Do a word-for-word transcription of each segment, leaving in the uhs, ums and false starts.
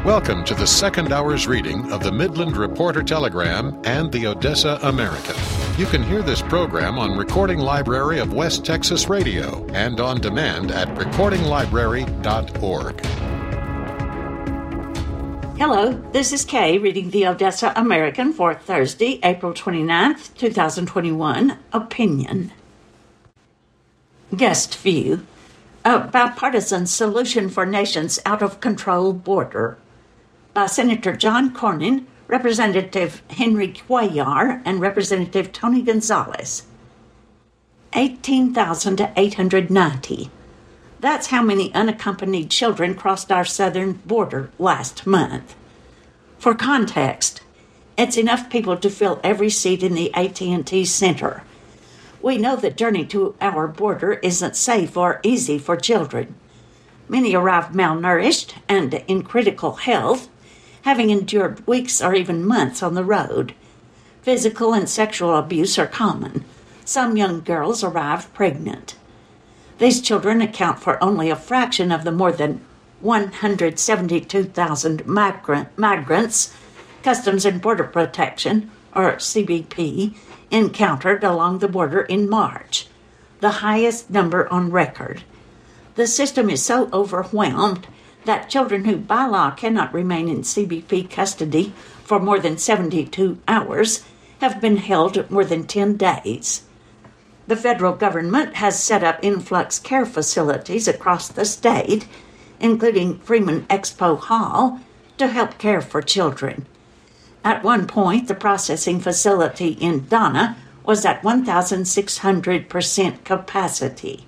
Welcome to the second hour's reading of the Midland Reporter Telegram and the Odessa American. You can hear this program on Recording Library of West Texas Radio and on demand at recording library dot org. Hello, this is Kay reading the Odessa American for Thursday, April twenty-ninth, twenty twenty-one. Opinion. Guest view. A bipartisan solution for nation's out-of-control border. By Senator John Cornyn, Representative Henry Cuellar, and Representative Tony Gonzalez. eighteen thousand eight hundred ninety. That's how many unaccompanied children crossed our southern border last month. For context, it's enough people to fill every seat in the A T and T Center. We know the journey to our border isn't safe or easy for children. Many arrive malnourished and in critical health, having endured weeks or even months on the road. Physical and sexual abuse are common. Some young girls arrive pregnant. These children account for only a fraction of the more than one hundred seventy-two thousand migrant, migrants Customs and Border Protection, or C B P, encountered along the border in March, the highest number on record. The system is so overwhelmed that children who by law cannot remain in C B P custody for more than seventy-two hours have been held more than ten days. The federal government has set up influx care facilities across the state, including Freeman Expo Hall, to help care for children. At one point, the processing facility in Donna was at one thousand six hundred percent capacity.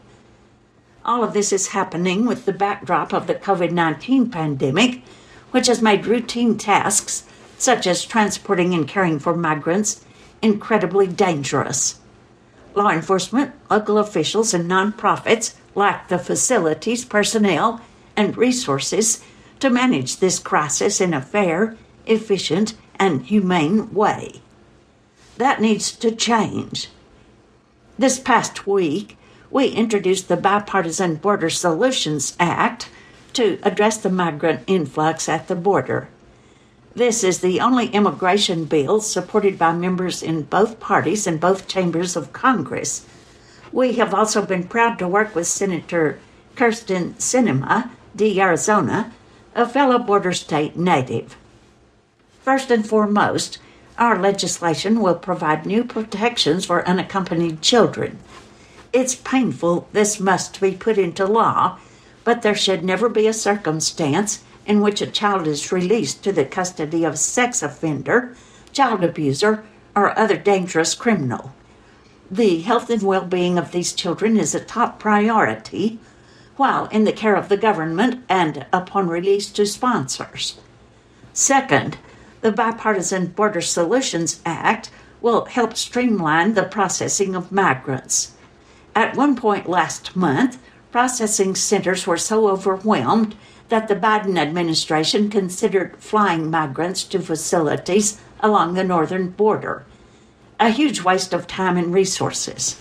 All of this is happening with the backdrop of the covid nineteen pandemic, which has made routine tasks, such as transporting and caring for migrants, incredibly dangerous. Law enforcement, local officials, and nonprofits lack the facilities, personnel, and resources to manage this crisis in a fair, efficient, and humane way. That needs to change. This past week, we introduced the Bipartisan Border Solutions Act to address the migrant influx at the border. This is the only immigration bill supported by members in both parties and both chambers of Congress. We have also been proud to work with Senator Kyrsten Sinema, D. Arizona, a fellow border state native. First and foremost, our legislation will provide new protections for unaccompanied children. It's painful this must be put into law, but there should never be a circumstance in which a child is released to the custody of a sex offender, child abuser, or other dangerous criminal. The health and well-being of these children is a top priority, while in the care of the government and upon release to sponsors. Second, the Bipartisan Border Solutions Act will help streamline the processing of migrants. At one point last month, processing centers were so overwhelmed that the Biden administration considered flying migrants to facilities along the northern border, a huge waste of time and resources.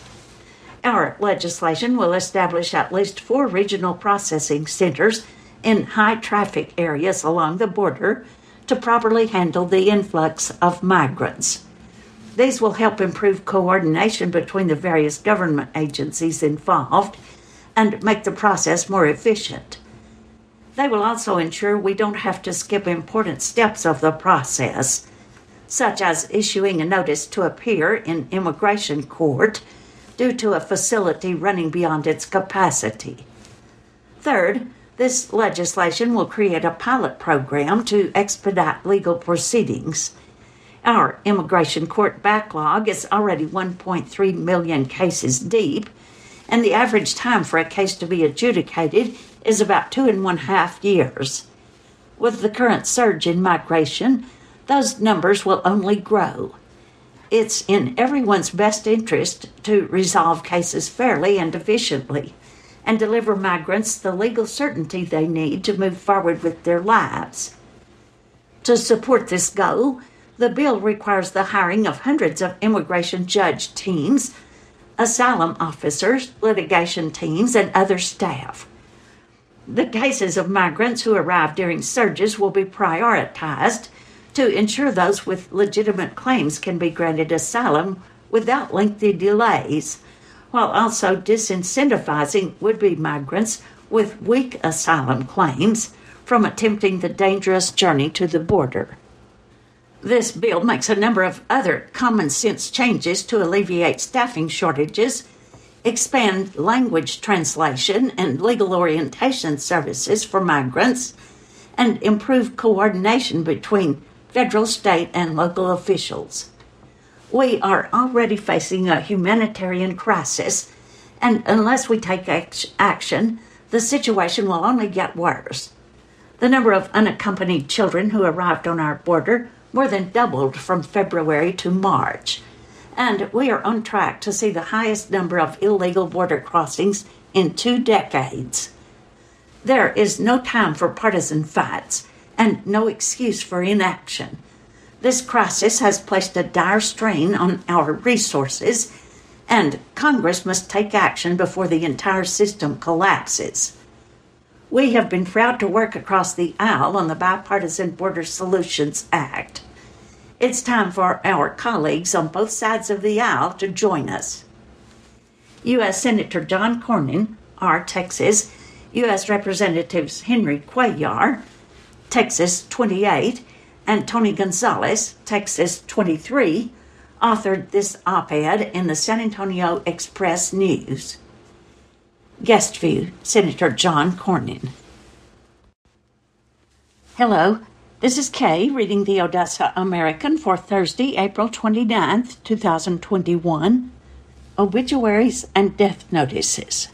Our legislation will establish at least four regional processing centers in high-traffic areas along the border to properly handle the influx of migrants. These will help improve coordination between the various government agencies involved and make the process more efficient. They will also ensure we don't have to skip important steps of the process, such as issuing a notice to appear in immigration court due to a facility running beyond its capacity. Third, this legislation will create a pilot program to expedite legal proceedings. Our immigration court backlog is already one point three million cases deep, and the average time for a case to be adjudicated is about two and one half years. With the current surge in migration, those numbers will only grow. It's in everyone's best interest to resolve cases fairly and efficiently and deliver migrants the legal certainty they need to move forward with their lives. To support this goal, the bill requires the hiring of hundreds of immigration judge teams, asylum officers, litigation teams, and other staff. The cases of migrants who arrive during surges will be prioritized to ensure those with legitimate claims can be granted asylum without lengthy delays, while also disincentivizing would-be migrants with weak asylum claims from attempting the dangerous journey to the border. This bill makes a number of other common-sense changes to alleviate staffing shortages, expand language translation and legal orientation services for migrants, and improve coordination between federal, state, and local officials. We are already facing a humanitarian crisis, and unless we take action, the situation will only get worse. The number of unaccompanied children who arrived on our border more than doubled from February to March, and we are on track to see the highest number of illegal border crossings in two decades. There is no time for partisan fights and no excuse for inaction. This crisis has placed a dire strain on our resources, and Congress must take action before the entire system collapses. We have been proud to work across the aisle on the Bipartisan Border Solutions Act. It's time for our colleagues on both sides of the aisle to join us. U S Senator John Cornyn, R. Texas, U S Representatives Henry Cuellar, Texas twenty-eight, and Tony Gonzalez, Texas twenty-three, authored this op-ed in the San Antonio Express News. Guest view, Senator John Cornyn. Hello, this is Kay reading the Odessa American for Thursday, April twenty-ninth, twenty twenty-one. Obituaries and death notices.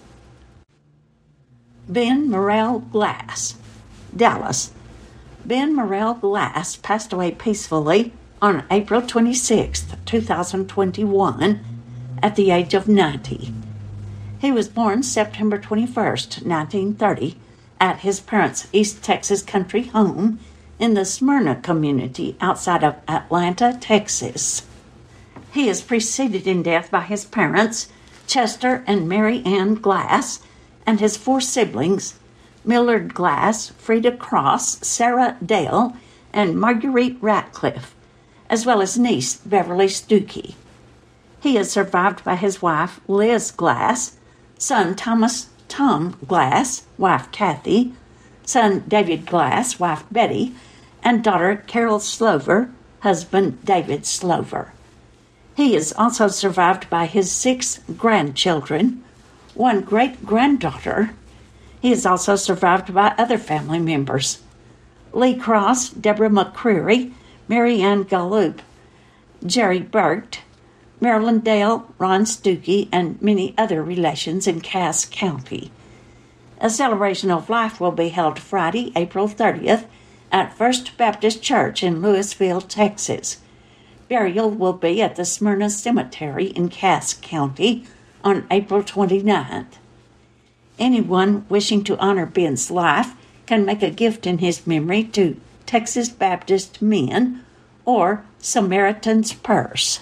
Ben Morrell Glass, Dallas. Ben Morrell Glass passed away peacefully on April twenty-sixth, twenty twenty-one, at the age of ninety. He was born September twenty-first, nineteen thirty, at his parents' East Texas country home in the Smyrna community outside of Atlanta, Texas. He is preceded in death by his parents, Chester and Mary Ann Glass, and his four siblings, Millard Glass, Frida Cross, Sarah Dale, and Marguerite Ratcliffe, as well as niece Beverly Stuckey. He is survived by his wife, Liz Glass, son Thomas Tom Glass, wife Kathy, son David Glass, wife Betty, and daughter Carol Slover, husband David Slover. He is also survived by his six grandchildren, one great-granddaughter. He is also survived by other family members: Lee Cross, Deborah McCreary, Mary Ann Gallup, Jerry Burt, Marilyn Dale, Ron Stuckey, and many other relations in Cass County. A celebration of life will be held Friday, April thirtieth, at First Baptist Church in Louisville, Texas. Burial will be at the Smyrna Cemetery in Cass County on April twenty-ninth. Anyone wishing to honor Ben's life can make a gift in his memory to Texas Baptist Men or Samaritan's Purse.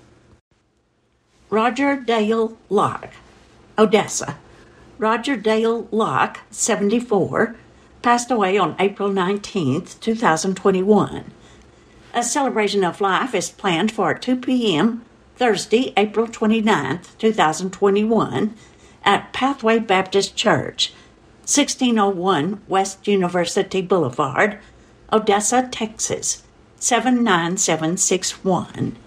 Roger Dale Locke, Odessa. Roger Dale Locke, seventy-four, passed away on April nineteenth, twenty twenty-one. A celebration of life is planned for two p.m. Thursday, April twenty-ninth, twenty twenty-one, at Pathway Baptist Church, sixteen oh one West University Boulevard, Odessa, Texas, seven nine seven six one.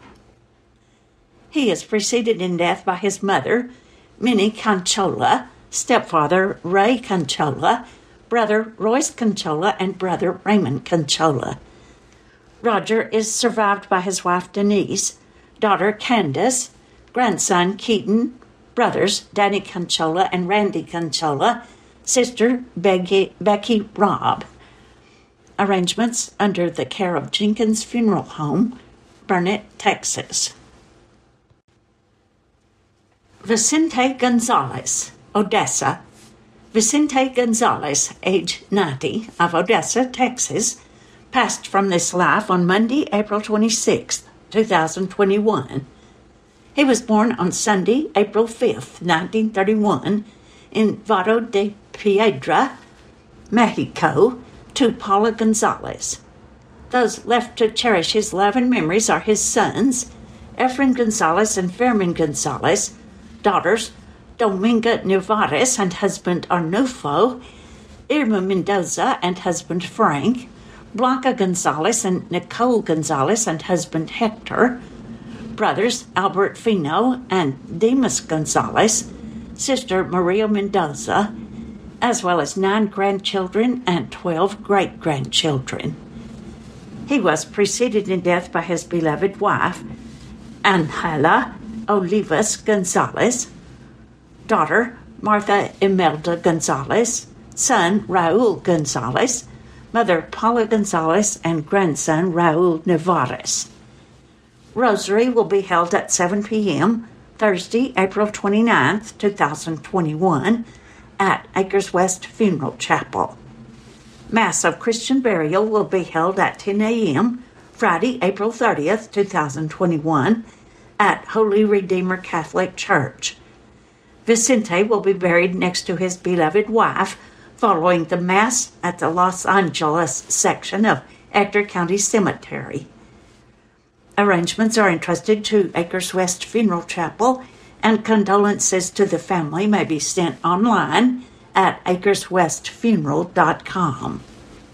He is preceded in death by his mother, Minnie Conchola, stepfather Ray Conchola, brother Royce Conchola, and brother Raymond Conchola. Roger is survived by his wife Denise, daughter Candace, grandson Keaton, brothers Danny Conchola and Randy Conchola, sister Becky, Becky Robb. Arrangements under the care of Jenkins Funeral Home, Burnett, Texas. Vicente Gonzalez, Odessa. Vicente Gonzalez, age ninety, of Odessa, Texas, passed from this life on Monday, April twenty-sixth, twenty twenty-one. He was born on Sunday, April fifth, nineteen thirty-one, in Vado de Piedra, Mexico, to Paula Gonzalez. Those left to cherish his love and memories are his sons, Efren Gonzalez and Fermin Gonzalez, daughters Dominga Nevares and husband Arnulfo, Irma Mendoza and husband Frank, Blanca Gonzalez and Nicole Gonzalez and husband Hector, brothers Albert Fino and Demas Gonzalez, sister Maria Mendoza, as well as nine grandchildren and twelve great-grandchildren. He was preceded in death by his beloved wife, Angela Olivas Gonzalez, daughter Martha Imelda Gonzalez, son Raul Gonzalez, mother Paula Gonzalez, and grandson Raul Nevares. Rosary will be held at seven p.m. Thursday, April twenty-ninth, twenty twenty-one, at Acres West Funeral Chapel. Mass of Christian burial will be held at ten a.m. Friday, April thirtieth, twenty twenty-one, at Holy Redeemer Catholic Church. Vicente will be buried next to his beloved wife following the Mass at the Los Angeles section of Ector County Cemetery. Arrangements are entrusted to Acres West Funeral Chapel, and condolences to the family may be sent online at acres west funeral dot com.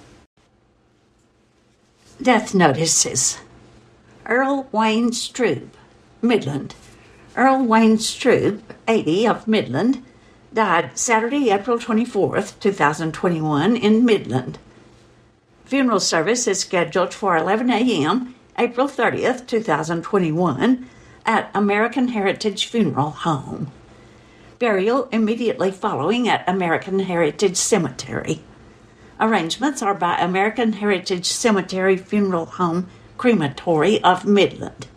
Death notices. Earl Wayne Strube, Midland. Earl Wayne Strube, eighty, of Midland, died Saturday, April twenty-fourth, twenty twenty-one, in Midland. Funeral service is scheduled for eleven a.m., April thirtieth, twenty twenty-one, at American Heritage Funeral Home. Burial immediately following at American Heritage Cemetery. Arrangements are by American Heritage Cemetery Funeral Home Crematory of Midland.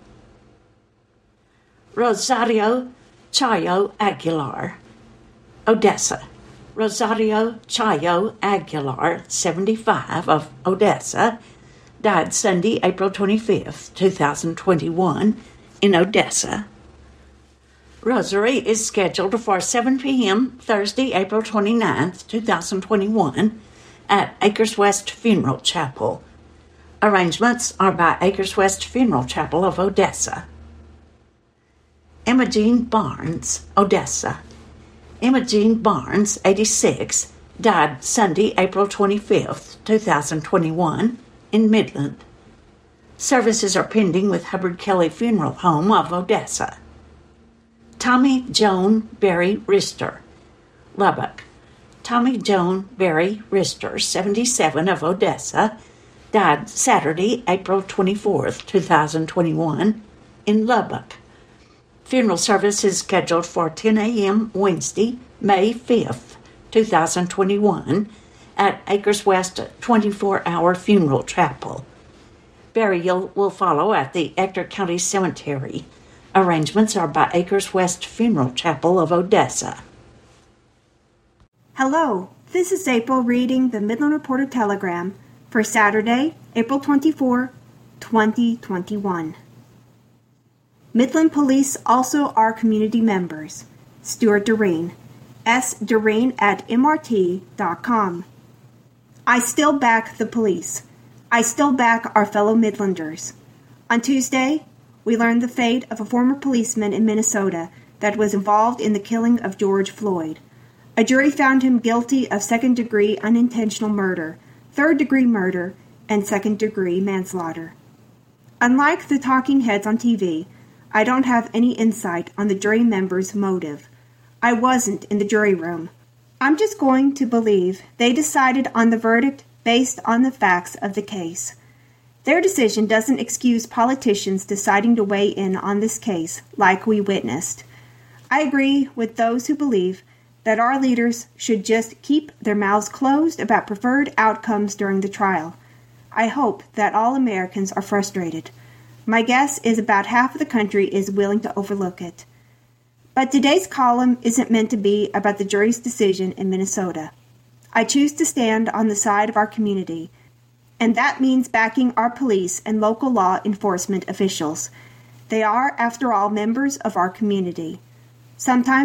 Rosario Chayo Aguilar, Odessa. Rosario Chayo Aguilar, seventy-five, of Odessa, died Sunday, April twenty-fifth, twenty twenty-one, in Odessa. Rosary is scheduled for seven p.m. Thursday, April twenty-ninth, twenty twenty-one, at Acres West Funeral Chapel. Arrangements are by Acres West Funeral Chapel of Odessa. Imogene Barnes, Odessa. Imogene Barnes, eighty-six, died Sunday, April twenty-fifth, twenty twenty-one, in Midland. Services are pending with Hubbard Kelly Funeral Home of Odessa. Tommy Joan Berry Rister, Lubbock. Tommy Joan Berry Rister, seventy-seven, of Odessa, died Saturday, April twenty-fourth, twenty twenty-one, in Lubbock. Funeral service is scheduled for ten a.m. Wednesday, May fifth, twenty twenty-one, at Acres West twenty-four hour Funeral Chapel. Burial will follow at the Ector County Cemetery. Arrangements are by Acres West Funeral Chapel of Odessa. Hello, this is April reading the Midland Reporter Telegram for Saturday, April twenty-fourth, twenty twenty-one. Midland Police also are community members. Stuart Doreen, S. Doreen at M R T dot com. I still back the police. I still back our fellow Midlanders. On Tuesday, we learned the fate of a former policeman in Minnesota that was involved in the killing of George Floyd. A jury found him guilty of second-degree unintentional murder, third-degree murder, and second-degree manslaughter. Unlike the talking heads on T V, I don't have any insight on the jury members' motive. I wasn't in the jury room. I'm just going to believe they decided on the verdict based on the facts of the case. Their decision doesn't excuse politicians deciding to weigh in on this case like we witnessed. I agree with those who believe that our leaders should just keep their mouths closed about preferred outcomes during the trial. I hope that all Americans are frustrated. My guess is about half of the country is willing to overlook it. But today's column isn't meant to be about the jury's decision in Minnesota. I choose to stand on the side of our community, and that means backing our police and local law enforcement officials. They are, after all, members of our community. Sometimes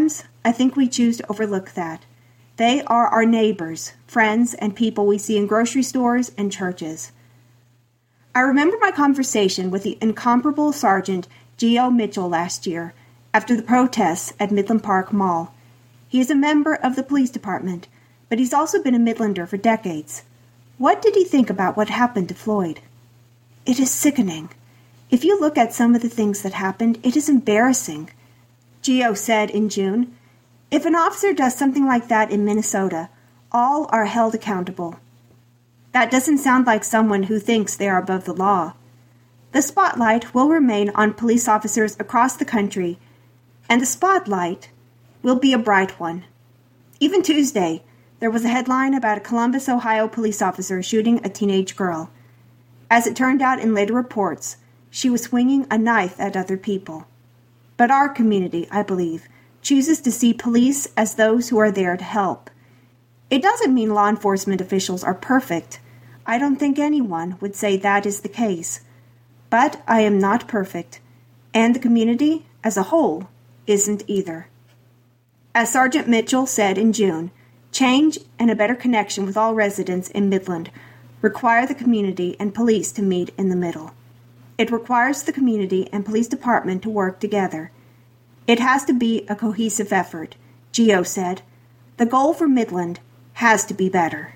I think we choose to overlook that. They are our neighbors, friends, and people we see in grocery stores and churches. I remember my conversation with the incomparable Sergeant Geo Mitchell last year after the protests at Midland Park Mall. He is a member of the police department, but he's also been a Midlander for decades. What did he think about what happened to Floyd? It is sickening. If you look at some of the things that happened, it is embarrassing. Geo said in June, if an officer does something like that in Minnesota, all are held accountable. That doesn't sound like someone who thinks they are above the law. The spotlight will remain on police officers across the country, and the spotlight will be a bright one. Even Tuesday, there was a headline about a Columbus, Ohio police officer shooting a teenage girl. As it turned out in later reports, she was swinging a knife at other people. But our community, I believe, chooses to see police as those who are there to help. It doesn't mean law enforcement officials are perfect. I don't think anyone would say that is the case. But I am not perfect, and the community, as a whole, isn't either. As Sergeant Mitchell said in June, change and a better connection with all residents in Midland require the community and police to meet in the middle. It requires the community and police department to work together. It has to be a cohesive effort, Geo said. The goal for Midland has to be better.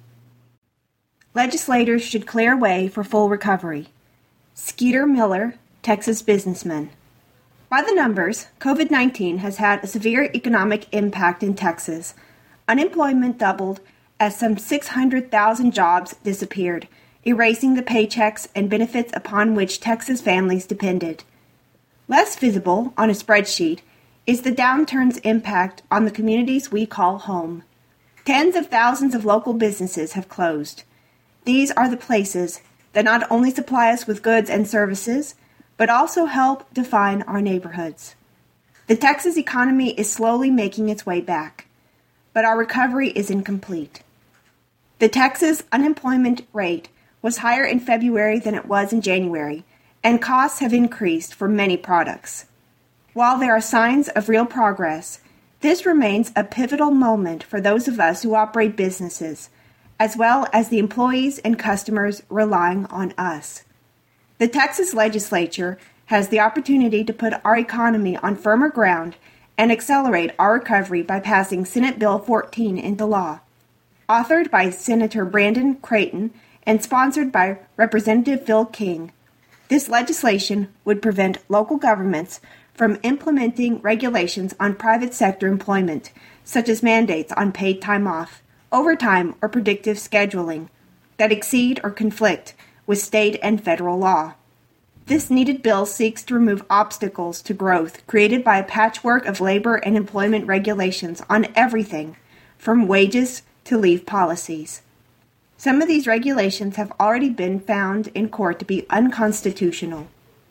Legislators should clear way for full recovery. Skeeter Miller, Texas businessman. By the numbers, COVID nineteen has had a severe economic impact in Texas. Unemployment doubled as some six hundred thousand jobs disappeared, erasing the paychecks and benefits upon which Texas families depended. Less visible on a spreadsheet is the downturn's impact on the communities we call home. Tens of thousands of local businesses have closed. These are the places that not only supply us with goods and services, but also help define our neighborhoods. The Texas economy is slowly making its way back, but our recovery is incomplete. The Texas unemployment rate was higher in February than it was in January, and costs have increased for many products. While there are signs of real progress, this remains a pivotal moment for those of us who operate businesses, as well as the employees and customers relying on us. The Texas legislature has the opportunity to put our economy on firmer ground and accelerate our recovery by passing Senate Bill fourteen into law. Authored by Senator Brandon Creighton and sponsored by Representative Phil King, this legislation would prevent local governments from implementing regulations on private sector employment, such as mandates on paid time off, overtime, or predictive scheduling, that exceed or conflict with state and federal law. This needed bill seeks to remove obstacles to growth created by a patchwork of labor and employment regulations on everything, from wages to leave policies. Some of these regulations have already been found in court to be unconstitutional.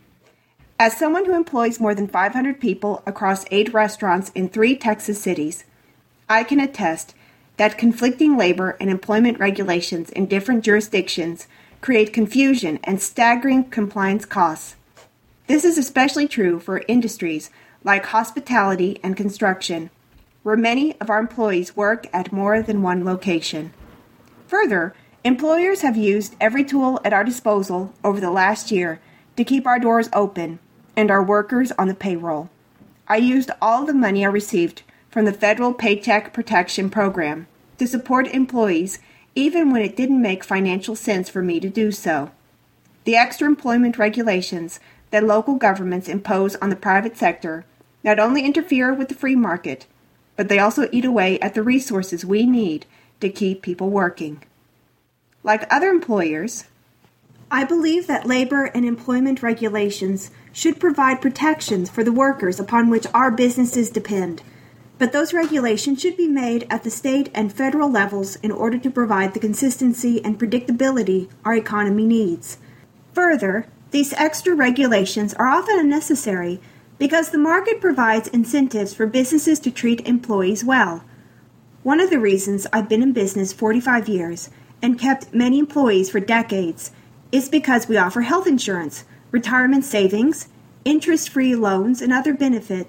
As someone who employs more than five hundred people across eight restaurants in three Texas cities, I can attest that conflicting labor and employment regulations in different jurisdictions create confusion and staggering compliance costs. This is especially true for industries like hospitality and construction, where many of our employees work at more than one location. Further, employers have used every tool at our disposal over the last year to keep our doors open and our workers on the payroll. I used all the money I received from the Federal Paycheck Protection Program to support employees even when it didn't make financial sense for me to do so. The extra employment regulations that local governments impose on the private sector not only interfere with the free market, but they also eat away at the resources we need to keep people working. Like other employers, I believe that labor and employment regulations should provide protections for the workers upon which our businesses depend, but those regulations should be made at the state and federal levels in order to provide the consistency and predictability our economy needs. Further, these extra regulations are often unnecessary because the market provides incentives for businesses to treat employees well. One of the reasons I've been in business forty-five years and kept many employees for decades is because we offer health insurance, retirement savings, interest-free loans, and other benefits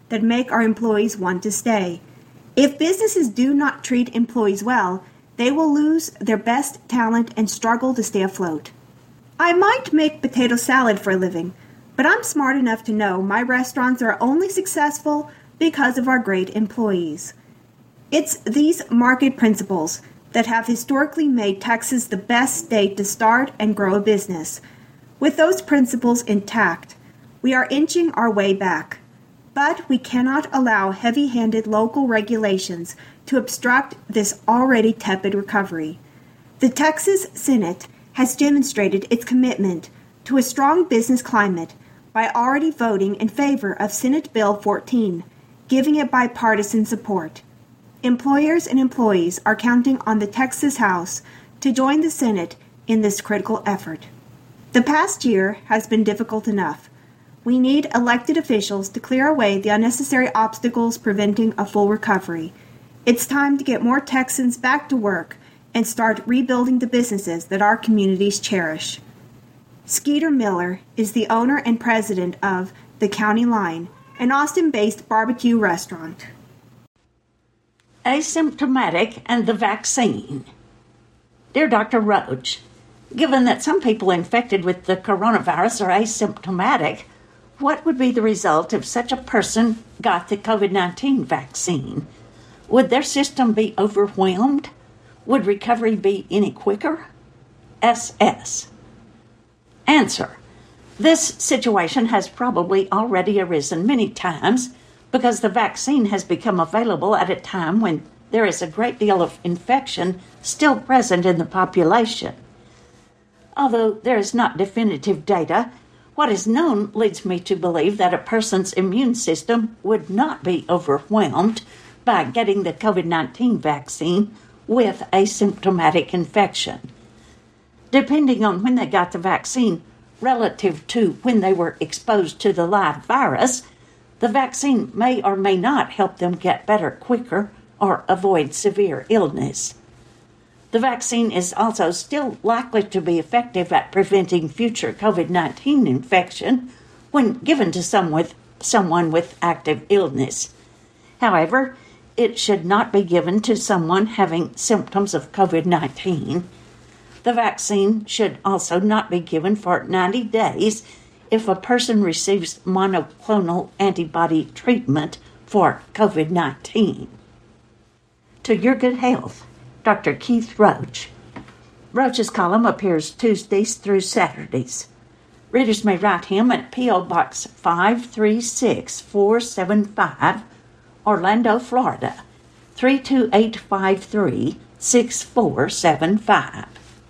that make our employees want to stay. If businesses do not treat employees well, they will lose their best talent and struggle to stay afloat. I might make potato salad for a living, but I'm smart enough to know my restaurants are only successful because of our great employees. It's these market principles that have historically made Texas the best state to start and grow a business. With those principles intact, we are inching our way back. But we cannot allow heavy-handed local regulations to obstruct this already tepid recovery. The Texas Senate has demonstrated its commitment to a strong business climate by already voting in favor of Senate Bill fourteen, giving it bipartisan support. Employers and employees are counting on the Texas House to join the Senate in this critical effort. The past year has been difficult enough. We need elected officials to clear away the unnecessary obstacles preventing a full recovery. It's time to get more Texans back to work and start rebuilding the businesses that our communities cherish. Skeeter Miller is the owner and president of The County Line, an Austin-based barbecue restaurant. Asymptomatic and the vaccine. Dear Doctor Roach, given that some people infected with the coronavirus are asymptomatic, what would be the result if such a person got the covid nineteen vaccine? Would their system be overwhelmed? Would recovery be any quicker? S S Answer. This situation has probably already arisen many times because the vaccine has become available at a time when there is a great deal of infection still present in the population. Although there is not definitive data, what is known leads me to believe that a person's immune system would not be overwhelmed by getting the covid nineteen vaccine with asymptomatic infection. Depending on when they got the vaccine relative to when they were exposed to the live virus, the vaccine may or may not help them get better quicker or avoid severe illness. The vaccine is also still likely to be effective at preventing future covid nineteen infection when given to some with, someone with active illness. However, it should not be given to someone having symptoms of covid nineteen. The vaccine should also not be given for ninety days if a person receives monoclonal antibody treatment for covid nineteen. To your good health, Doctor Keith Roach. Roach's column appears Tuesdays through Saturdays. Readers may write him at P O. Box five three six four seven five, Orlando, Florida, three two eight five three, six four seven five.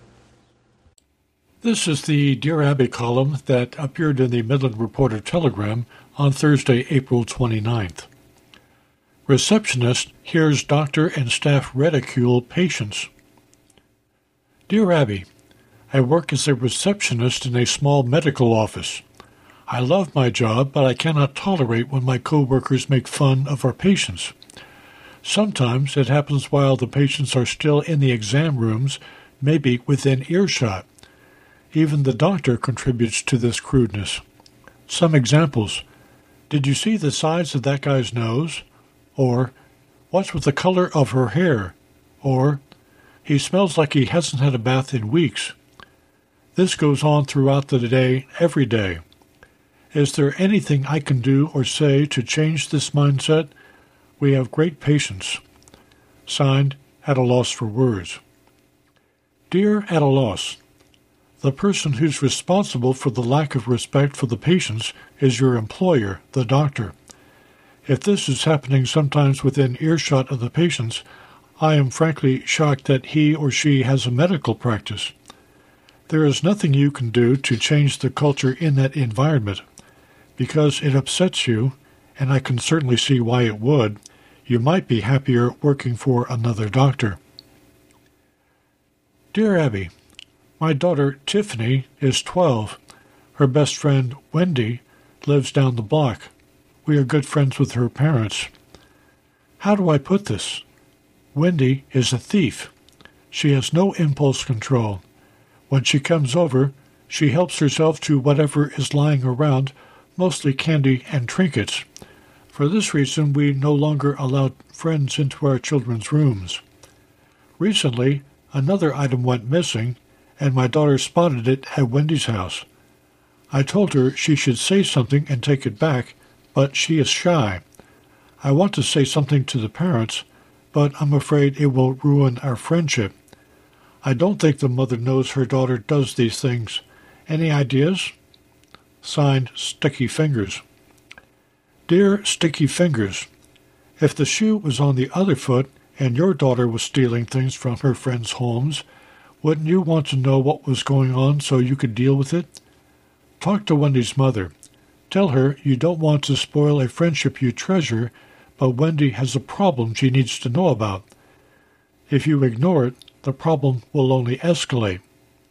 This is the Dear Abby column that appeared in the Midland Reporter Telegram on Thursday, April twenty-ninth. Receptionist hears doctor and staff ridicule patients. Dear Abby, I work as a receptionist in a small medical office. I love my job, but I cannot tolerate when my co-workers make fun of our patients. Sometimes it happens while the patients are still in the exam rooms, maybe within earshot. Even the doctor contributes to this crudeness. Some examples. Did you see the size of that guy's nose? Or, what's with the color of her hair? Or, he smells like he hasn't had a bath in weeks. This goes on throughout the day, every day. Is there anything I can do or say to change this mindset? We have great patience. Signed, At a Loss for Words. Dear At a Loss, the person who's responsible for the lack of respect for the patients is your employer, the doctor. If this is happening sometimes within earshot of the patients, I am frankly shocked that he or she has a medical practice. There is nothing you can do to change the culture in that environment. Because it upsets you, and I can certainly see why it would, you might be happier working for another doctor. Dear Abby, my daughter Tiffany is twelve. Her best friend Wendy lives down the block. We are good friends with her parents. How do I put this? Wendy is a thief. She has no impulse control. When she comes over, she helps herself to whatever is lying around, mostly candy and trinkets. For this reason, we no longer allow friends into our children's rooms. Recently, another item went missing, and my daughter spotted it at Wendy's house. I told her she should say something and take it back, but she is shy. I want to say something to the parents, but I'm afraid it will ruin our friendship. I don't think the mother knows her daughter does these things. Any ideas? Signed, Sticky Fingers. Dear Sticky Fingers, if the shoe was on the other foot and your daughter was stealing things from her friends' homes, wouldn't you want to know what was going on so you could deal with it? Talk to Wendy's mother. Tell her you don't want to spoil a friendship you treasure, but Wendy has a problem she needs to know about. If you ignore it, the problem will only escalate.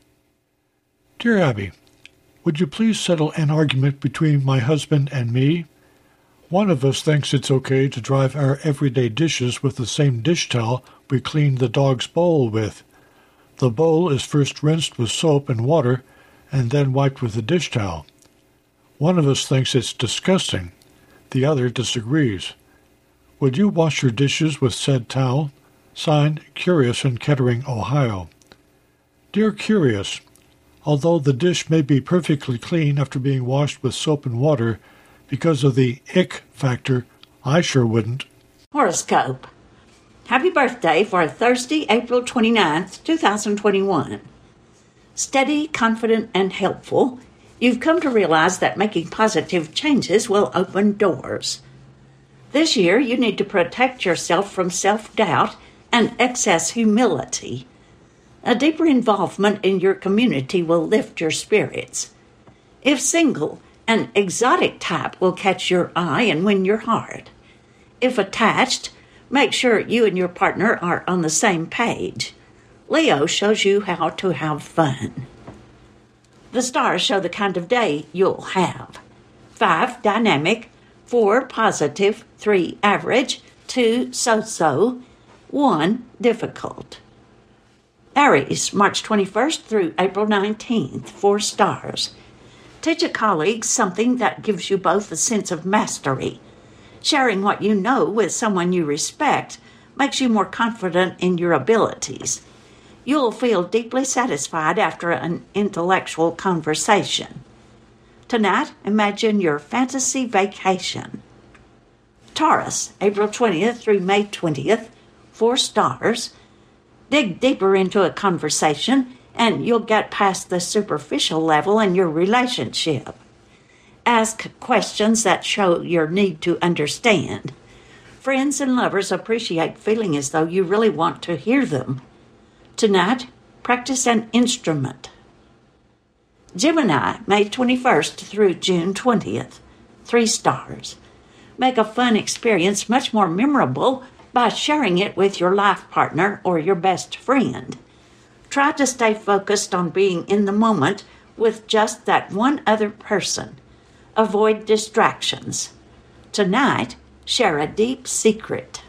Dear Abby, would you please settle an argument between my husband and me? One of us thinks it's okay to dry our everyday dishes with the same dish towel we cleaned the dog's bowl with. The bowl is first rinsed with soap and water and then wiped with a dish towel. One of us thinks it's disgusting. The other disagrees. Would you wash your dishes with said towel? Signed, Curious in Kettering, Ohio. Dear Curious, although the dish may be perfectly clean after being washed with soap and water, because of the ick factor, I sure wouldn't. Horoscope. Happy birthday for Thursday, April twenty-ninth, two thousand twenty-one. Steady, confident, and helpful, you've come to realize that making positive changes will open doors. This year, you need to protect yourself from self-doubt and excess humility. A deeper involvement in your community will lift your spirits. If single, an exotic type will catch your eye and win your heart. If attached, make sure you and your partner are on the same page. Leo shows you how to have fun. The stars show the kind of day you'll have. Five, dynamic. Four, positive. Three, average. Two, so-so. One, difficult. Aries, March twenty-first through April nineteenth. Four stars. Teach a colleague something that gives you both a sense of mastery. Sharing what you know with someone you respect makes you more confident in your abilities. You'll feel deeply satisfied after an intellectual conversation. Tonight, imagine your fantasy vacation. Taurus, April twentieth through May twentieth, four stars. Dig deeper into a conversation and you'll get past the superficial level in your relationship. Ask questions that show your need to understand. Friends and lovers appreciate feeling as though you really want to hear them. Tonight, practice an instrument. Gemini, May twenty-first through June twentieth. Three stars. Make a fun experience much more memorable by sharing it with your life partner or your best friend. Try to stay focused on being in the moment with just that one other person. Avoid distractions. Tonight, share a deep secret.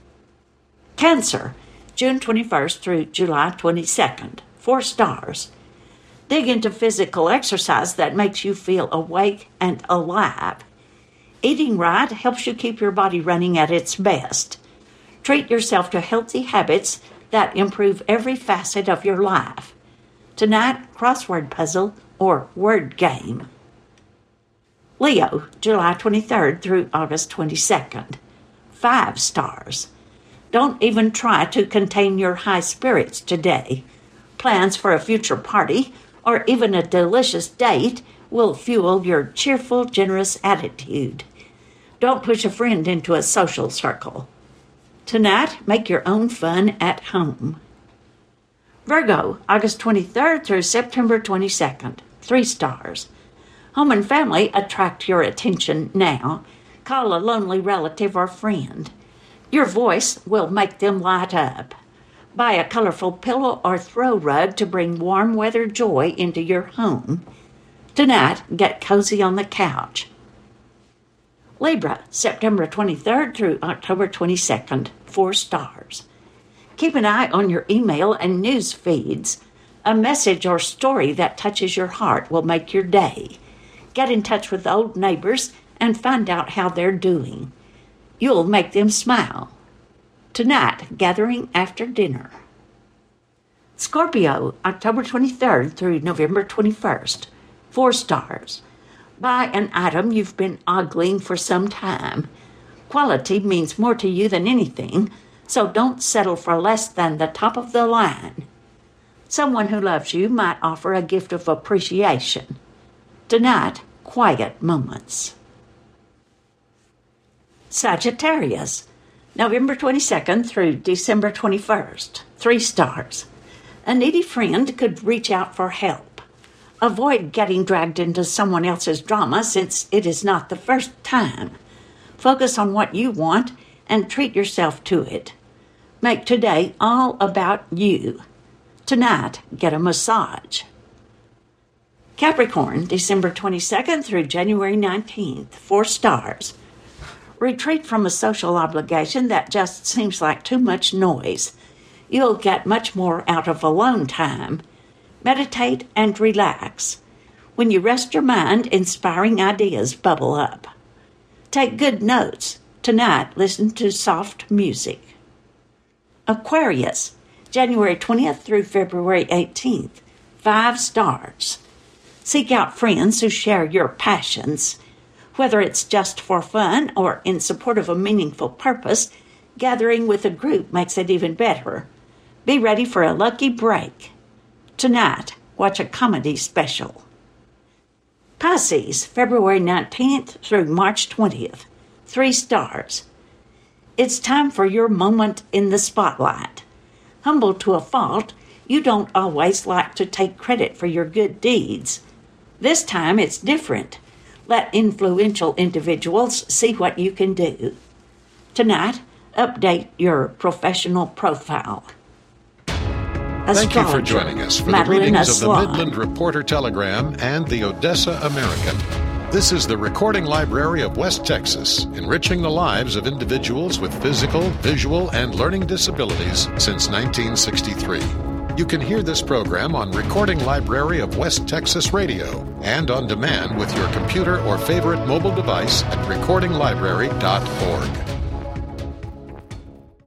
Cancer, June twenty-first through July twenty-second. Four stars. Dig into physical exercise that makes you feel awake and alive. Eating right helps you keep your body running at its best. Treat yourself to healthy habits that improve every facet of your life. Tonight, crossword puzzle or word game. Leo, July twenty-third through August twenty-second. Five stars. Don't even try to contain your high spirits today. Plans for a future party or even a delicious date will fuel your cheerful, generous attitude. Don't push a friend into a social circle. Tonight, make your own fun at home. Virgo, August twenty-third through September twenty-second. Three stars. Home and family attract your attention now. Call a lonely relative or friend. Your voice will make them light up. Buy a colorful pillow or throw rug to bring warm weather joy into your home. Tonight, get cozy on the couch. Libra, September twenty-third through October twenty-second. Four stars. Keep an eye on your email and news feeds. A message or story that touches your heart will make your day. Get in touch with old neighbors and find out how they're doing. You'll make them smile. Tonight, gathering after dinner. Scorpio, October twenty-third through November twenty-first. Four stars. Buy an item you've been ogling for some time. Quality means more to you than anything, so don't settle for less than the top of the line. Someone who loves you might offer a gift of appreciation. Tonight, quiet moments. Sagittarius, November twenty-second through December twenty-first. Three stars. A needy friend could reach out for help. Avoid getting dragged into someone else's drama since it is not the first time. Focus on what you want and treat yourself to it. Make today all about you. Tonight, get a massage. Capricorn, December twenty-second through January nineteenth. Four stars. Retreat from a social obligation that just seems like too much noise. You'll get much more out of alone time. Meditate and relax. When you rest your mind, inspiring ideas bubble up. Take good notes. Tonight, listen to soft music. Aquarius, January twentieth through February eighteenth. Five stars. Seek out friends who share your passions. Whether it's just for fun or in support of a meaningful purpose, gathering with a group makes it even better. Be ready for a lucky break. Tonight, watch a comedy special. Pisces, February nineteenth through March twentieth. Three stars. It's time for your moment in the spotlight. Humble to a fault, you don't always like to take credit for your good deeds. This time it's different. Let influential individuals see what you can do. Tonight, update your professional profile. Thank you for joining us for the readings of the Midland Reporter Telegram and the Odessa American. This is the Recording Library of West Texas, enriching the lives of individuals with physical, visual, and learning disabilities since nineteen sixty-three. You can hear this program on Recording Library of West Texas Radio and on demand with your computer or favorite mobile device at recording library dot org.